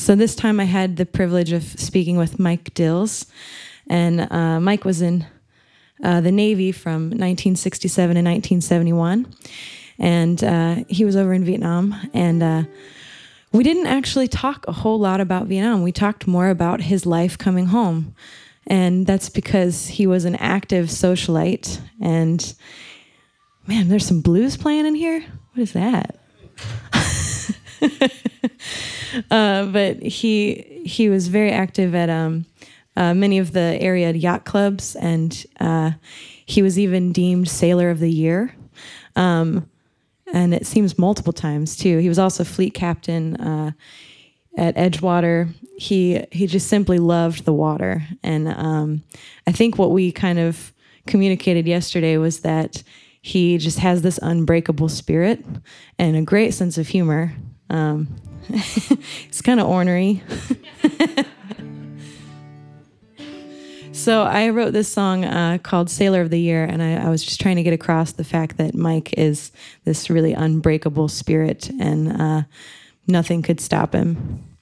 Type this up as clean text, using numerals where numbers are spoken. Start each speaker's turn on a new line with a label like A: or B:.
A: So this time I had the privilege of speaking with Mike Dills, and Mike was in the Navy from 1967 to 1971, and he was over in Vietnam, and we didn't actually talk a whole lot about Vietnam. We talked more about his life coming home, and that's because he was an active socialite, and man, there's some blues playing in here? What is that? But he was very active at many of the area yacht clubs, and he was even deemed Sailor of the Year, and it seems multiple times too. He was also fleet captain at Edgewater. He just simply loved the water, and I think what we kind of communicated yesterday was that he just has this unbreakable spirit and a great sense of humor. It's kind of ornery. So I wrote this song called Sailor of the Year, and I was just trying to get across the fact that Mike is this really unbreakable spirit, and nothing could stop him.